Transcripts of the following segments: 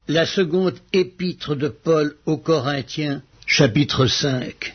La seconde épître de Paul aux Corinthiens, chapitre 5.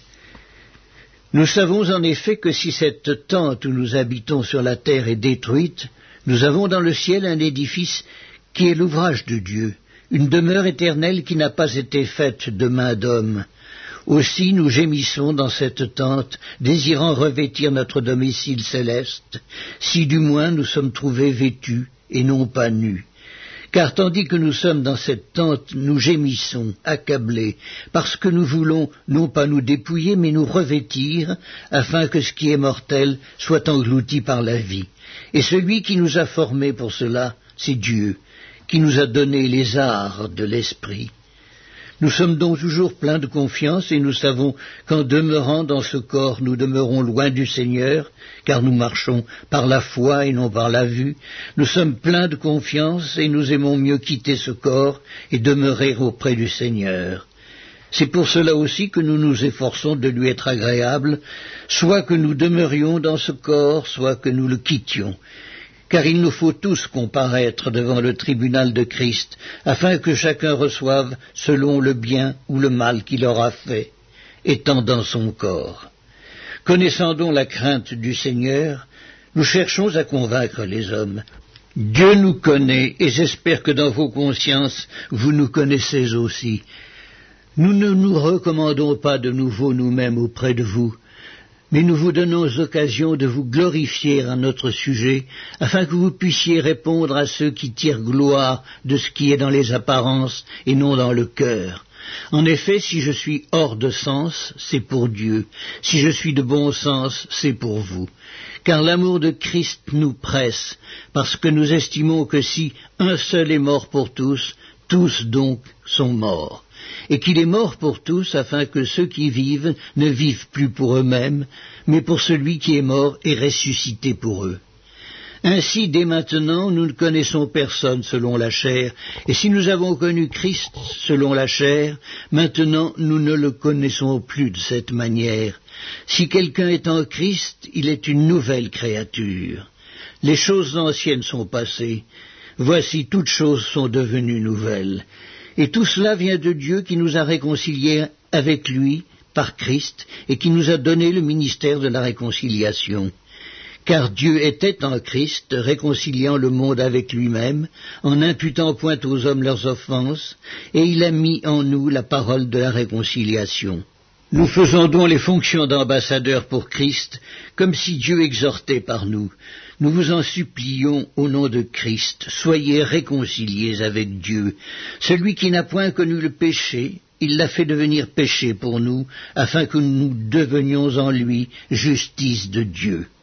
Nous savons en effet que si cette tente où nous habitons sur la terre est détruite, nous avons dans le ciel un édifice qui est l'ouvrage de Dieu, une demeure éternelle qui n'a pas été faite de main d'homme. Aussi nous gémissons dans cette tente, désirant revêtir notre domicile céleste, si du moins nous sommes trouvés vêtus et non pas nus. Car tandis que nous sommes dans cette tente, nous gémissons, accablés, parce que nous voulons non pas nous dépouiller, mais nous revêtir, afin que ce qui est mortel soit englouti par la vie. Et celui qui nous a formés pour cela, c'est Dieu, qui nous a donné les arts de l'esprit. Nous sommes donc toujours pleins de confiance et nous savons qu'en demeurant dans ce corps, nous demeurons loin du Seigneur, car nous marchons par la foi et non par la vue. Nous sommes pleins de confiance et nous aimons mieux quitter ce corps et demeurer auprès du Seigneur. C'est pour cela aussi que nous nous efforçons de lui être agréables, soit que nous demeurions dans ce corps, soit que nous le quittions. Car il nous faut tous comparaître devant le tribunal de Christ, afin que chacun reçoive selon le bien ou le mal qu'il aura fait, étant dans son corps. Connaissant donc la crainte du Seigneur, nous cherchons à convaincre les hommes. Dieu nous connaît, et j'espère que dans vos consciences, vous nous connaissez aussi. Nous ne nous recommandons pas de nouveau nous-mêmes auprès de vous, mais nous vous donnons occasion de vous glorifier à notre sujet, afin que vous puissiez répondre à ceux qui tirent gloire de ce qui est dans les apparences et non dans le cœur. En effet, si je suis hors de sens, c'est pour Dieu. Si je suis de bon sens, c'est pour vous. Car l'amour de Christ nous presse, parce que nous estimons que si un seul est mort pour tous, tous donc sont morts. Et qu'il est mort pour tous, afin que ceux qui vivent ne vivent plus pour eux-mêmes, mais pour celui qui est mort et ressuscité pour eux. Ainsi, dès maintenant, nous ne connaissons personne selon la chair, et si nous avons connu Christ selon la chair, maintenant nous ne le connaissons plus de cette manière. Si quelqu'un est en Christ, il est une nouvelle créature. Les choses anciennes sont passées, voici toutes choses sont devenues nouvelles. Et tout cela vient de Dieu qui nous a réconciliés avec lui par Christ et qui nous a donné le ministère de la réconciliation. Car Dieu était en Christ, réconciliant le monde avec lui-même, en n'imputant point aux hommes leurs offenses, et il a mis en nous la parole de la réconciliation. Nous faisons donc les fonctions d'ambassadeurs pour Christ, comme si Dieu exhortait par nous. Nous vous en supplions au nom de Christ, soyez réconciliés avec Dieu. Celui qui n'a point connu le péché, il l'a fait devenir péché pour nous, afin que nous devenions en lui justice de Dieu.